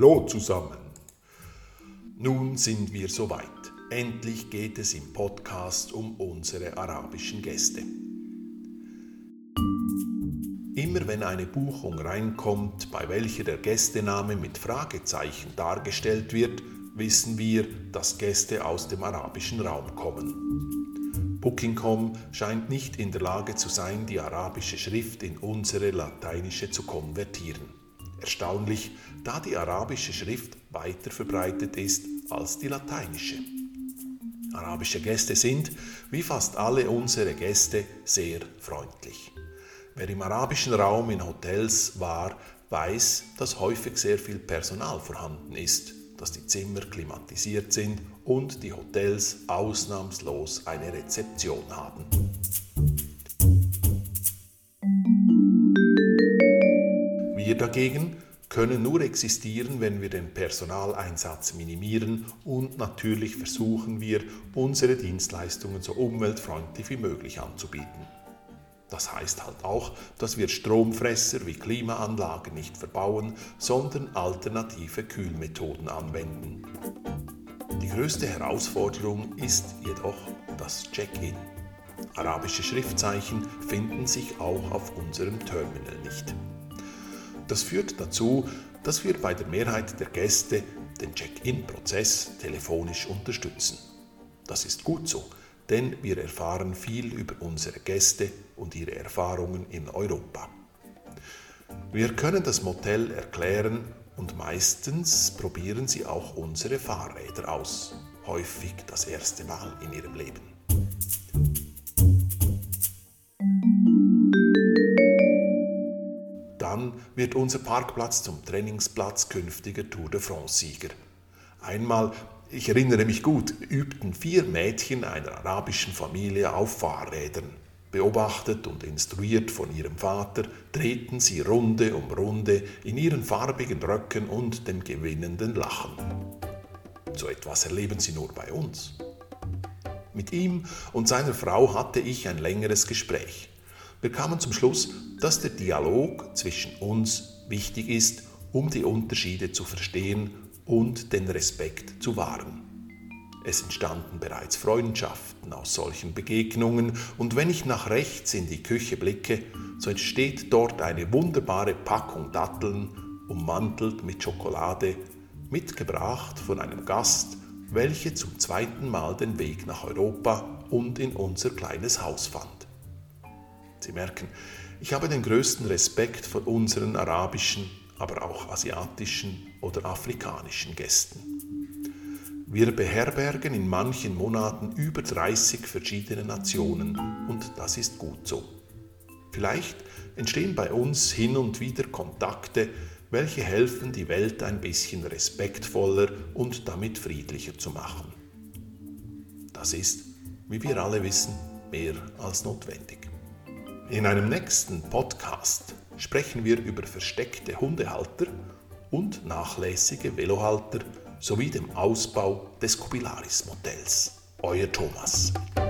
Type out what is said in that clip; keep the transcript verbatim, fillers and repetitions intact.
Hallo zusammen. Nun sind wir soweit. Endlich geht es im Podcast um unsere arabischen Gäste. Immer wenn eine Buchung reinkommt, bei welcher der Gästename mit Fragezeichen dargestellt wird, wissen wir, dass Gäste aus dem arabischen Raum kommen. Booking Punkt com scheint nicht in der Lage zu sein, die arabische Schrift in unsere lateinische zu konvertieren. Erstaunlich, da die arabische Schrift weiter verbreitet ist als die lateinische. Arabische Gäste sind, wie fast alle unsere Gäste, sehr freundlich. Wer im arabischen Raum in Hotels war, weiß, dass häufig sehr viel Personal vorhanden ist, dass die Zimmer klimatisiert sind und die Hotels ausnahmslos eine Rezeption haben. Wir dagegen können nur existieren, wenn wir den Personaleinsatz minimieren und natürlich versuchen wir, unsere Dienstleistungen so umweltfreundlich wie möglich anzubieten. Das heißt halt auch, dass wir Stromfresser wie Klimaanlagen nicht verbauen, sondern alternative Kühlmethoden anwenden. Die größte Herausforderung ist jedoch das Check-in. Arabische Schriftzeichen finden sich auch auf unserem Terminal nicht. Das führt dazu, dass wir bei der Mehrheit der Gäste den Check-in-Prozess telefonisch unterstützen. Das ist gut so, denn wir erfahren viel über unsere Gäste und ihre Erfahrungen in Europa. Wir können das Motel erklären und meistens probieren sie auch unsere Fahrräder aus, häufig das erste Mal in ihrem Leben. Dann wird unser Parkplatz zum Trainingsplatz künftiger Tour de France-Sieger. Einmal, ich erinnere mich gut, übten vier Mädchen einer arabischen Familie auf Fahrrädern. Beobachtet und instruiert von ihrem Vater, drehten sie Runde um Runde in ihren farbigen Röcken und dem gewinnenden Lachen. So etwas erleben sie nur bei uns. Mit ihm und seiner Frau hatte ich ein längeres Gespräch. Wir kamen zum Schluss, dass der Dialog zwischen uns wichtig ist, um die Unterschiede zu verstehen und den Respekt zu wahren. Es entstanden bereits Freundschaften aus solchen Begegnungen und wenn ich nach rechts in die Küche blicke, so entsteht dort eine wunderbare Packung Datteln, ummantelt mit Schokolade, mitgebracht von einem Gast, welche zum zweiten Mal den Weg nach Europa und in unser kleines Haus fand. Sie merken, ich habe den größten Respekt vor unseren arabischen, aber auch asiatischen oder afrikanischen Gästen. Wir beherbergen in manchen Monaten über dreißig verschiedene Nationen und das ist gut so. Vielleicht entstehen bei uns hin und wieder Kontakte, welche helfen, die Welt ein bisschen respektvoller und damit friedlicher zu machen. Das ist, wie wir alle wissen, mehr als notwendig. In einem nächsten Podcast sprechen wir über versteckte Hundehalter und nachlässige Velohalter sowie dem Ausbau des Kubilaris-Modells. Euer Thomas.